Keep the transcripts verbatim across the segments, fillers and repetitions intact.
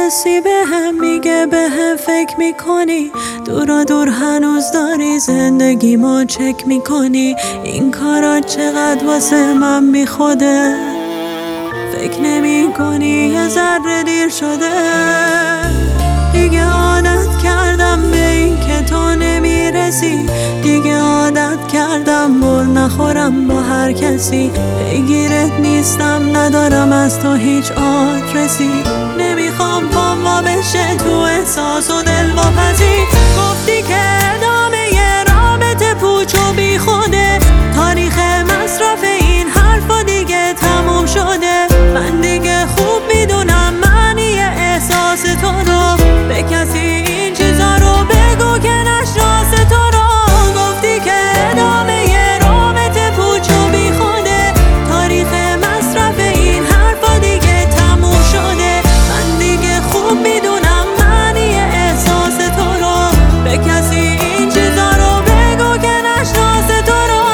کسی به هم میگه به هم فکر میکنی، دورا دور هنوز داری زندگی ما چک میکنی. این کارا چقدر واسه من بی خوده، فکر نمی کنی یه ذره دیر شده. دیگه عادت کردم به این که تو نمیرسی، دیگه عادت کردم بر نخورم با هر کسی. پیگیرت نیستم، ندارم از تو هیچ آدرسی. نمیخوام پام وا بشه تو احساس و دلواپسی. گفتی که ادامه یه رابطه پوچ و بی خوده، تاریخ مصرف این حرفا دیگه تموم شده. من دیگه خوب میدونم معنی احساس تو رو، به کسی این چیزا رو بگو که نشناس تو رو. گفتی که ادامه یه رابطه پوچ و بی خوده، تاریخ مصرف این حرفا دیگه تموم شده. من دیگه خوب میدونم معنی احساس تو رو، به کسی این چیزا رو بگو که نشناس تو رو.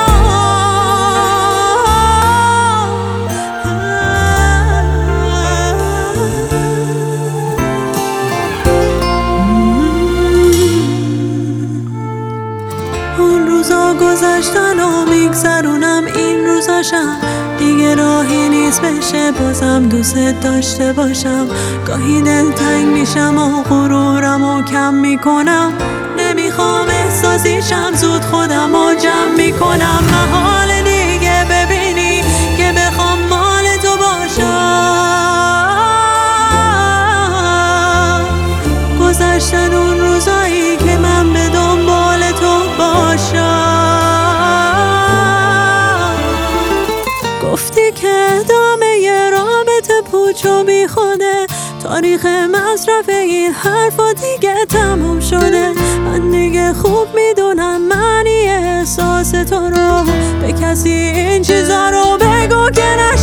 اون روزا گذشتن و میگذرونم این روزاشم، دیگه راهی نیست بشه بازم دوست داشته باشم. گاهی دلتنگ میشم و غرورم و کم میکنم، نمیخوام احساسیشم زود خودم و جمع میکنم. محال دیگه ببینی که بخوام مال تو باشم. گذشتن اون روزایی که من به دنبال تو باشم. گفتی که ادامه یه رابطه پوچ و بی خوده، تاریخ مصرف این حرفا دیگه تموم شده. من دیگه خوب میدونم معنی احساس تو رو، به کسی این چیزا رو بگو که نش